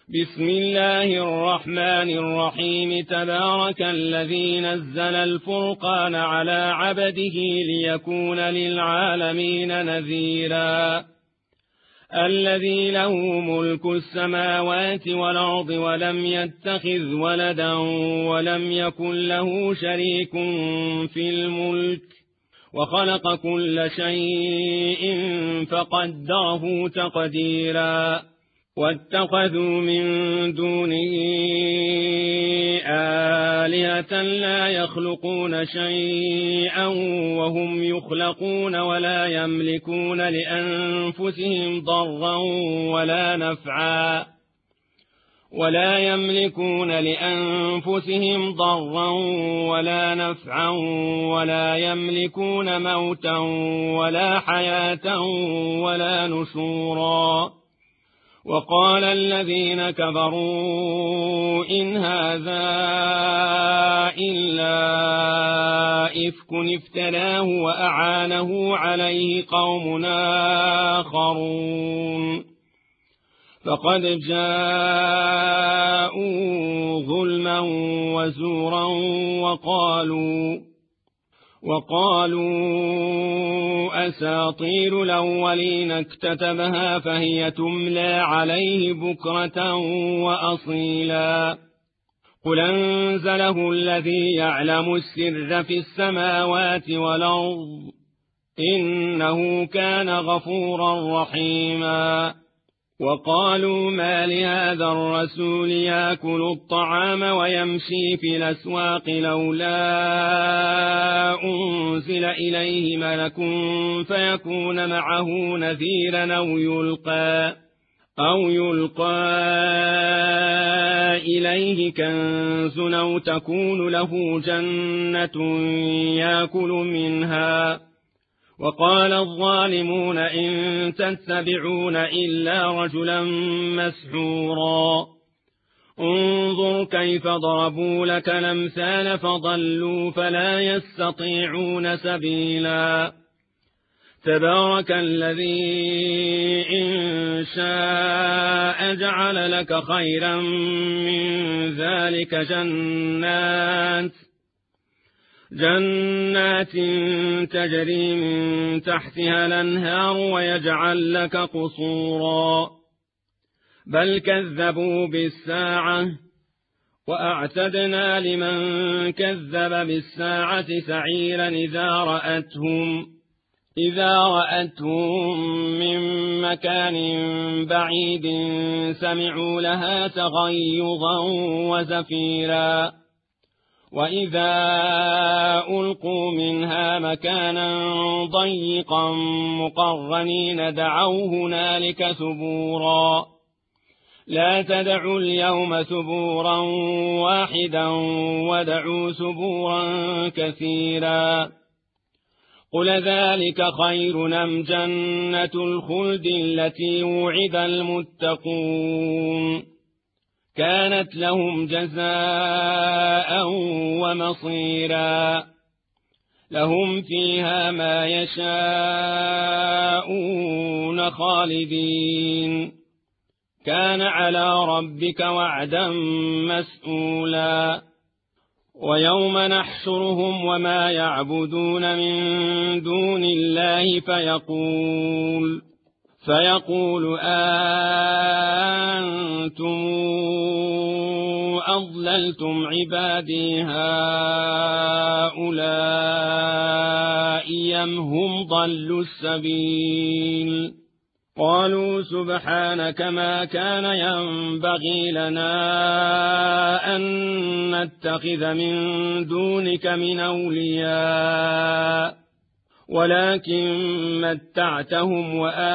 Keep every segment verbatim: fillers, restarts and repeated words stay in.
بسم الله الرحمن الرحيم تبارك الذي نزل الفرقان على عبده ليكون للعالمين نذيرا الذي له ملك السماوات والأرض ولم يتخذ ولدا ولم يكن له شريك في الملك وخلق كل شيء فقدره تقديرا واتخذوا من دونه آلهة لا يخلقون شيئا وهم يخلقون ولا يملكون لأنفسهم ضرا ولا نفعا ولا يملكون لأنفسهم ضرا ولا نفعا ولا يملكون موتا ولا حياة ولا نشورا وقال الذين كفروا إن هذا إلا إفك افتراه وأعانه عليه قوم آخرون فقد جاءوا ظلما وزورا وقالوا وقالوا أساطير الأولين اكتتبها فهي تملى عليه بكرة وأصيلا قل أنزله الذي يعلم السر في السماوات والأرض إنه كان غفورا رحيما وقالوا ما لهذا الرسول يأكل الطعام ويمشي في الأسواق لولا أنزل إليه ملك فيكون معه نذيرا أو يلقى أو يلقى إليه كنز أو تكون له جنة يأكل منها وقال الظالمون إن تتبعون إلا رجلا مسحورا انظر كيف ضربوا لك الأمثال فضلوا فلا يستطيعون سبيلا تبارك الذي إن شاء جعل لك خيرا من ذلك جنات جنات تجري من تحتها الأنهار ويجعل لك قصورا بل كذبوا بالساعة وأعتدنا لمن كذب بالساعة سعيرا إذا رأتهم إذا رأتهم من مكان بعيد سمعوا لها تغيظا وزفيرا وإذا ألقوا منها مكانا ضيقا مقرنين دعوا هنالك ثبورا لا تدعوا اليوم ثبورا واحدا ودعوا ثبورا كثيرا قل ذلك خير أم جنة الخلد التي وعد المتقون كانت لهم جزاء ومصيرا لهم فيها ما يشاءون خالدين كان على ربك وعدا مسئولا ويوم نحشرهم وما يعبدون من دون الله فيقول فيقول أنتم أضللتم عبادي هؤلاء أم هم ضلوا السبيل قالوا سبحانك ما كان ينبغي لنا أن نتخذ من دونك من أولياء ولكن متعتهم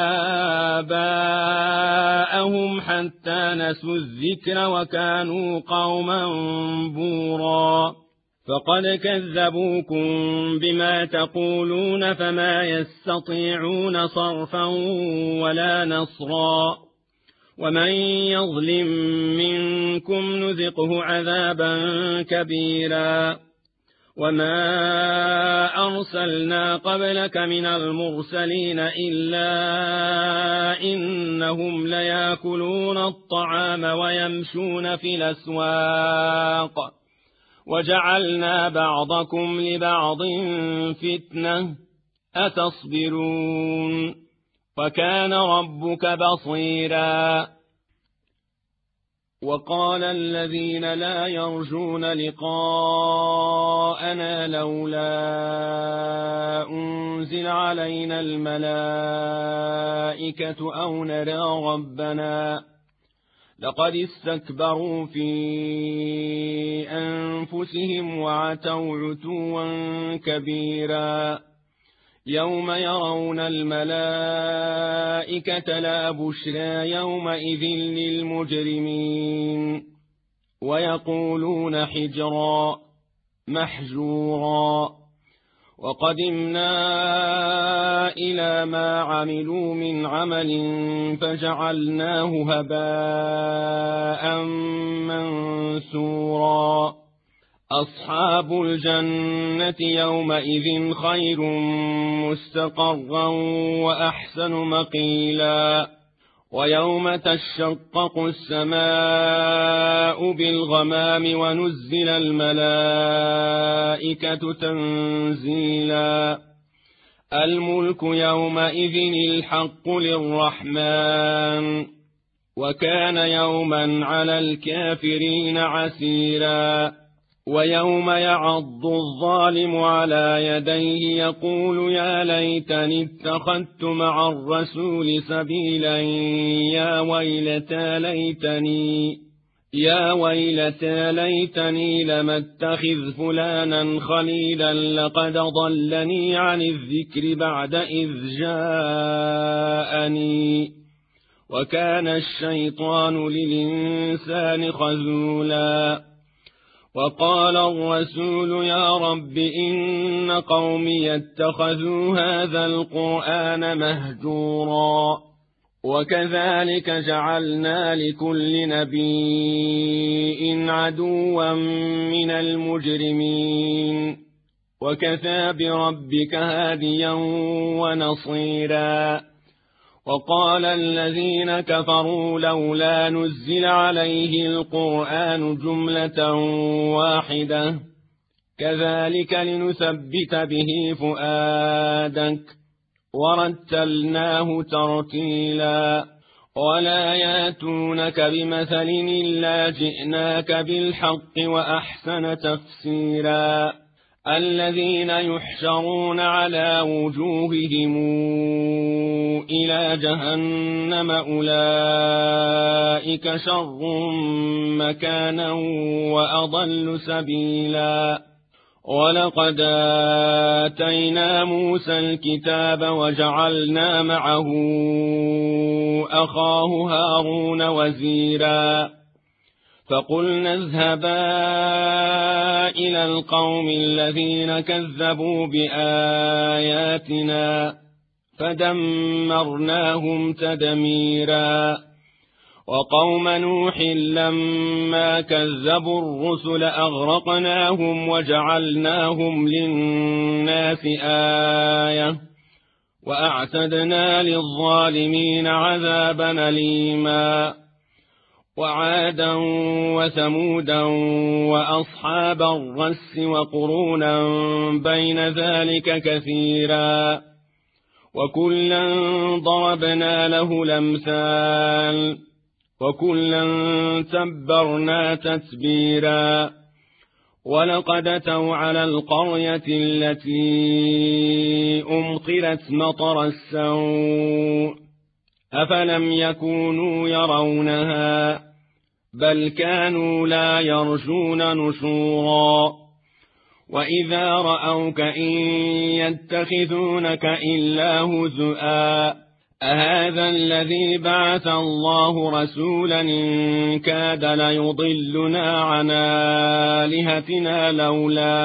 وآباءهم حتى نسوا الذكر وكانوا قوما بورا فقد كذبوكم بما تقولون فما يستطيعون صرفا ولا نصرا ومن يظلم منكم نذقه عذابا كبيرا وما أرسلنا قبلك من المرسلين إلا إنهم ليأكلون الطعام ويمشون في الأسواق وجعلنا بعضكم لبعض فتنة أتصبرون وكان ربك بصيرا. وقال الذين لا يرجون لقاءنا لولا أنزل علينا الملائكة أو نرى ربنا لقد استكبروا في أنفسهم وعتوا عتوا كبيرا. يوم يرون الملائكة لا بشرى يومئذ للمجرمين ويقولون حجرا محجورا. وقدمنا إلى ما عملوا من عمل فجعلناه هباء منثورا. أصحاب الجنة يومئذ خير مستقرا وأحسن مقيلا. ويوم تشقق السماء بالغمام ونزل الملائكة تنزيلا. الملك يومئذ الحق للرحمن وكان يوما على الكافرين عسيرا. ويوم يعض الظالم على يديه يقول يا ليتني اتخذت مع الرسول سبيلا يا ويلتى ليتني يا ويلتى ليتني لم اتخذ فلانا خليلا لقد ضلني عن الذكر بعد إذ جاءني وكان الشيطان للإنسان خذولا. وقال الرسول يا رب إن قومي اتخذوا هذا القرآن مهجورا. وكذلك جعلنا لكل نبي عدوا من المجرمين وكفى بربك هاديا ونصيرا. وقال الذين كفروا لولا نزل عليه القرآن جملة واحدة كذلك لنثبت به فؤادك ورتلناه ترتيلا. ولا ياتونك بمثل إلا جئناك بالحق وأحسن تفسيرا. الذين يحشرون على وجوههم إلى جهنم أولئك شر مكانا وأضل سبيلا. ولقد آتينا موسى الكتاب وجعلنا معه أخاه هارون وزيرا. فقلنا اذهبا إلى القوم الذين كذبوا بآياتنا فدمرناهم تدميرا. وقوم نوح لما كذبوا الرسل أغرقناهم وجعلناهم للناس آية وأعتدنا للظالمين عذابا أليما. وعادا وثمودا وأصحاب الرس وقرونا بين ذلك كثيرا وكلا ضربنا له الأمثال وكلا تبرنا تتبيرا. ولقد أتوا على القرية التي أمطرت مطر السوء أفلم يكونوا يرونها بل كانوا لا يرجون نشورا. وإذا رأوك إن يتخذونك إلا هزؤا أهذا الذي بعث الله رسولا إن كاد ليضلنا عن آلهتنا لولا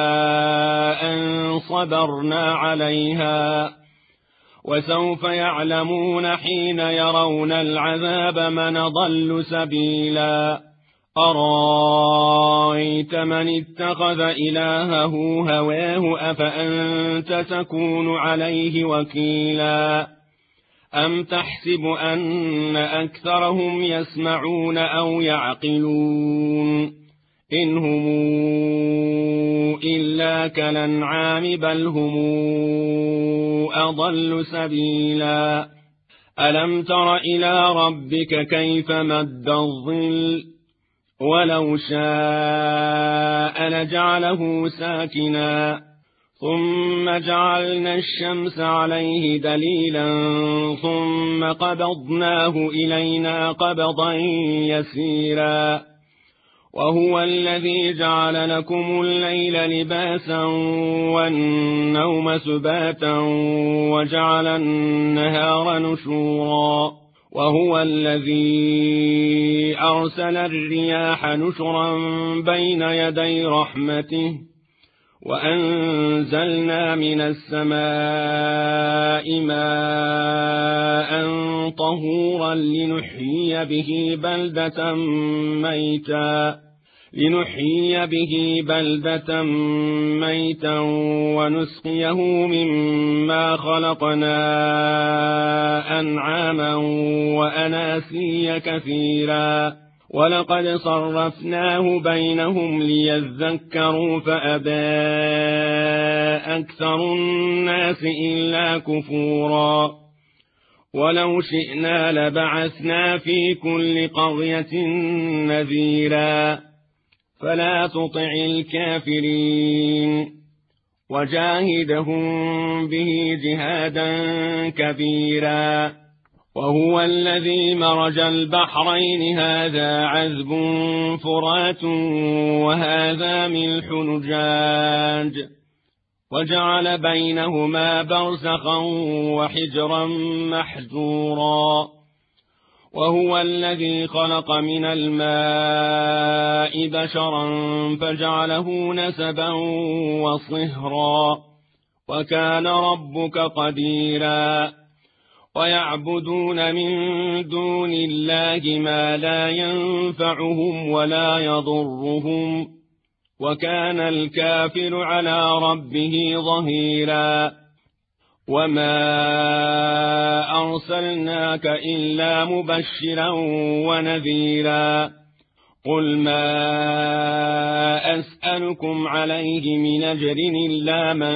أن صبرنا عليها وسوف يعلمون حين يرون العذاب من ضل سبيلا. أرايت من اتخذ إلهه هواه أفأنت تكون عليه وكيلا أم تحسب أن أكثرهم يسمعون أو يعقلون إن هم إلا كالأنعام بل هم أضل سبيلا ألم تر إلى ربك كيف مد الظل ولو شاء لجعله ساكنا ثم جعلنا الشمس عليه دليلا ثم قبضناه إلينا قبضا يسيرا وهو الذي جعل لكم الليل لباسا والنوم سباتا وجعل النهار نشورا وهو الذي أرسل الرياح نشرا بين يدي رحمته وأنزلنا من السماء ماء طهورا لنحيي به بلدة ميتا لنحيي به بلدة ميتا ونسقيه مما خلقنا أنعاما وأناسيا كثيرا ولقد صرفناه بينهم ليذكروا فأبى أكثر الناس إلا كفورا ولو شئنا لبعثنا في كل قرية نذيرا فلا تطع الكافرين وجاهدهم به جهادا كبيرا وهو الذي مرج البحرين هذا عذب فرات وهذا ملح نجاج وجعل بينهما برزخا وحجرا محجورا وهو الذي خلق من الماء بشرا فجعله نسبا وصهرا وكان ربك قديرا ويعبدون من دون الله ما لا ينفعهم ولا يضرهم وكان الكافر على ربه ظهيرا وما أرسلناك إلا مبشرا ونذيرا قل ما أسألكم عليه من أجر إلا من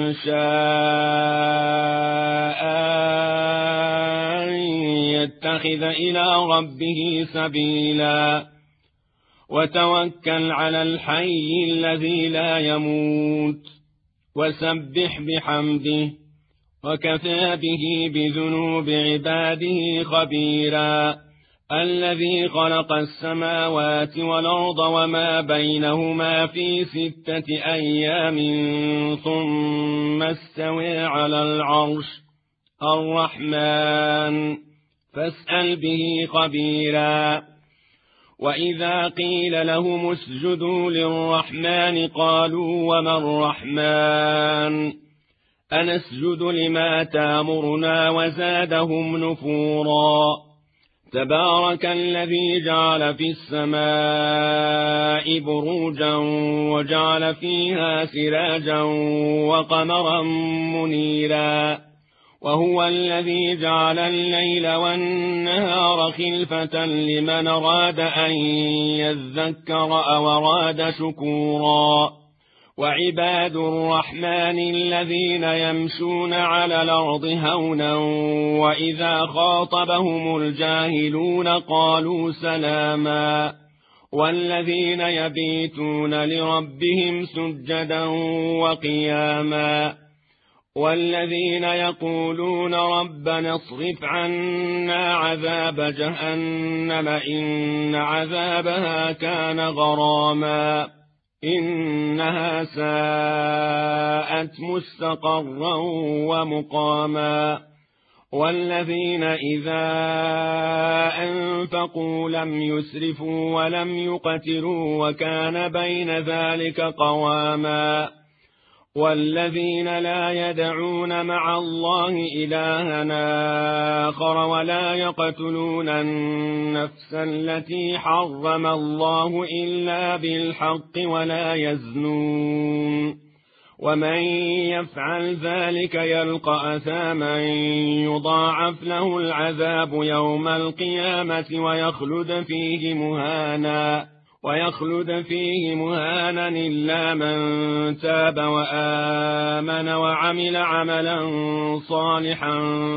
شاء أن يتخذ إلى ربه سبيلا وتوكل على الحي الذي لا يموت وسبح بحمده وكفى به بذنوب عباده خبيرا الذي خلق السماوات والأرض وما بينهما في ستة أيام ثم استوى على العرش الرحمن فاسأل به خبيرا وإذا قيل لهم اسجدوا للرحمن قالوا وما الرحمن أنسجد لما تامرنا وزادهم نفورا تبارك الذي جعل في السماء بروجا وجعل فيها سراجا وقمرا منيرا وهو الذي جعل الليل والنهار خلفة لمن أراد أن يذكر أو أراد شكورا وعباد الرحمن الذين يمشون على الأرض هونا وإذا خاطبهم الجاهلون قالوا سلاما والذين يبيتون لربهم سجدا وقياما والذين يقولون ربنا اصرف عنا عذاب جهنم إن عذابها كان غراما إنها ساءت مستقرا ومقاما والذين إذا أنفقوا لم يسرفوا ولم يقتروا وكان بين ذلك قواما والذين لا يدعون مع الله إلها آخر ولا يقتلون النفس التي حرم الله إلا بالحق ولا يزنون ومن يفعل ذلك يلقى أثاما يضاعف له العذاب يوم القيامة ويخلد فيه مهانا ويخلد فيه مهانا إلا من تاب وآمن وعمل عملا صالحا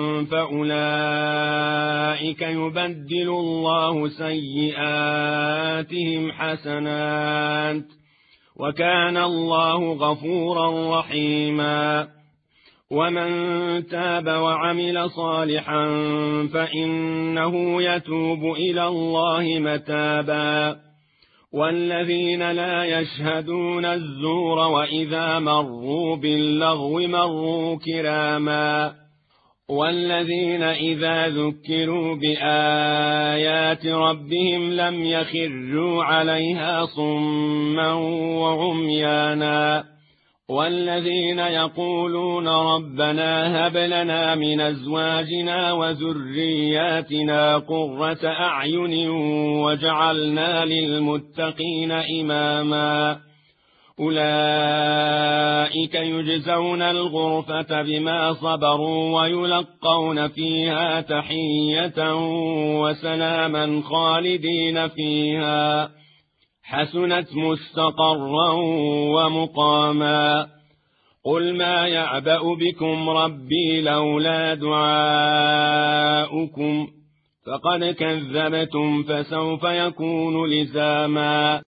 فأولئك يبدل الله سيئاتهم حسنات وكان الله غفورا رحيما ومن تاب وعمل صالحا فإنه يتوب إلى الله متابا والذين لا يشهدون الزور وإذا مروا باللغو مروا كراما والذين إذا ذكروا بآيات ربهم لم يخروا عليها صما وعميانا والذين يقولون ربنا هب لنا من أزواجنا وذرياتنا قرة أعين وجعلنا للمتقين إماما أولئك يجزون الغرفة بما صبروا ويلقون فيها تحية وسلاما خالدين فيها حسنت مستقرا ومقاما قل ما يعبأ بكم ربي لولا دعاؤكم فقد كذبتم فسوف يكون لزاما